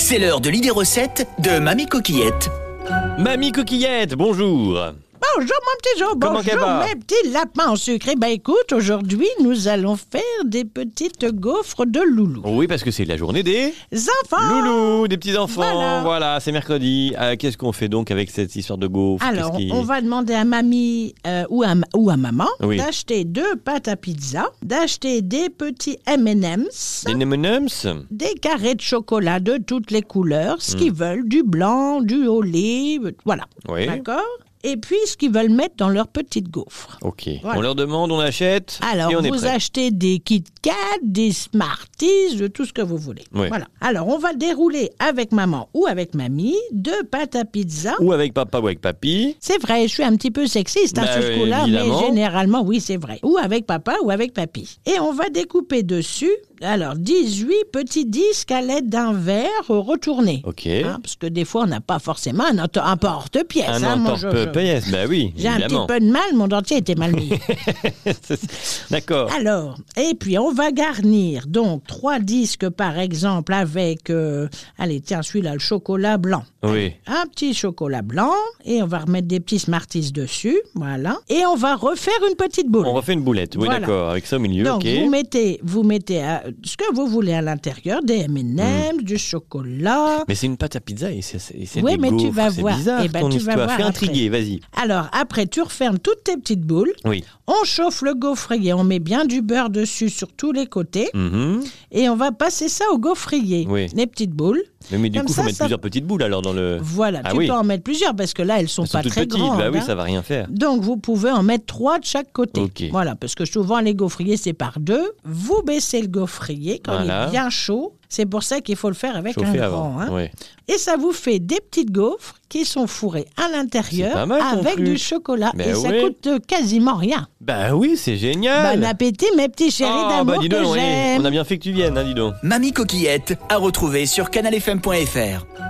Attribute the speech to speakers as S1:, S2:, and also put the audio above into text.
S1: C'est l'heure de l'idée recette de Mamie Coquillette.
S2: Mamie Coquillette, bonjour.
S3: Bonjour mon petit Jo,
S2: Comment qu'elle
S3: bonjour
S2: va?
S3: mes petits lapins en sucré. Écoute, aujourd'hui nous allons faire des petites gaufres de loulou.
S2: Oui, parce que c'est la journée des
S3: Enfants.
S2: loulous, des petits enfants.
S3: Voilà.
S2: C'est mercredi. Qu'est-ce qu'on fait donc avec cette histoire de gaufres?
S3: Alors, on va demander à mamie ou à maman
S2: Oui.
S3: d'acheter 2 pâtes à pizza, d'acheter des petits M&M's,
S2: Des M&M's.
S3: des carrés de chocolat de toutes les couleurs, ce qu'ils veulent, du blanc, du au lait, voilà.
S2: Oui.
S3: D'accord? Et puis, ce qu'ils veulent mettre dans leurs petites gaufres.
S2: Ok.
S3: Voilà.
S2: On leur demande, on achète
S3: Alors,
S2: et on est
S3: vous
S2: prêt.
S3: achetez des Kit Kat, des Smarties, de tout ce que vous voulez.
S2: Oui.
S3: Voilà. Alors, on va dérouler avec maman ou avec mamie 2 pâtes à pizza.
S2: Ou avec papa ou avec papy.
S3: C'est vrai, je suis un petit peu sexiste à
S2: Bah,
S3: ce coup-là, mais
S2: évidemment.
S3: généralement, oui, c'est vrai. Ou avec papa ou avec papy. Et on va découper dessus, alors, 18 petits disques à l'aide d'un verre retourné.
S2: Ok.
S3: Hein, parce que des fois, on n'a pas forcément un porte-pièce.
S2: Un
S3: hein, mon Jojo.
S2: emporte-pièce, bah oui,
S3: J'ai un petit
S2: évidemment.
S3: peu de mal, mon dentier était mal mis.
S2: D'accord.
S3: Alors, et puis on va garnir donc 3 disques par exemple avec, allez tiens celui-là, le chocolat blanc.
S2: Oui.
S3: Un petit chocolat blanc et on va remettre des petits Smarties dessus, voilà. Et on va refaire une petite boule.
S2: On refait une boulette, oui,
S3: Voilà.
S2: d'accord. Avec ça au milieu,
S3: Donc
S2: ok.
S3: vous mettez ce que vous voulez à l'intérieur, des M&M's, du chocolat.
S2: Mais c'est une pâte à pizza et c'est
S3: Oui,
S2: des
S3: mais tu
S2: gaufres,
S3: vas
S2: c'est
S3: voir.
S2: bizarre
S3: Eh ben,
S2: ton
S3: tu vas
S2: histoire.
S3: voir
S2: Fais
S3: après.
S2: intriguer, vas-y.
S3: Alors après tu refermes toutes tes petites boules.
S2: Oui.
S3: On chauffe le gaufrier, on met bien du beurre dessus sur tous les côtés
S2: Mhm.
S3: et on va passer ça au gaufrier.
S2: Oui.
S3: Les petites boules.
S2: Mais du
S3: Comme
S2: coup, il faut
S3: ça,
S2: mettre
S3: ça-
S2: plusieurs petites boules alors dans le...
S3: Voilà,
S2: Ah
S3: tu
S2: oui.
S3: peux en mettre plusieurs parce que là, elles sont
S2: Elles sont
S3: pas
S2: toutes
S3: très
S2: petites,
S3: grandes.
S2: bah oui,
S3: hein.
S2: ça va rien faire.
S3: Donc, vous pouvez en mettre 3 de chaque côté.
S2: Ok.
S3: Voilà, parce que souvent, les gaufriers, c'est par 2. Vous baissez le gaufrier quand il
S2: Voilà.
S3: est bien chaud. C'est pour ça qu'il faut le faire avec
S2: Chauffer
S3: un
S2: avant.
S3: grand. Hein.
S2: Ouais.
S3: Et ça vous fait des petites gaufres qui sont fourrées à
S2: C'est
S3: l'intérieur
S2: pas mal non
S3: avec
S2: plus.
S3: du chocolat.
S2: Ben
S3: et ça
S2: oui.
S3: coûte quasiment rien.
S2: Bah oui, c'est génial.
S3: Bon appétit, mes petits chéris
S2: Ah,
S3: d'amour
S2: bah dis
S3: que
S2: donc,
S3: j'aime.
S2: on a bien fait que tu viennes, hein, dis donc.
S1: Mamie Coquillette à retrouver sur canalfm.fr.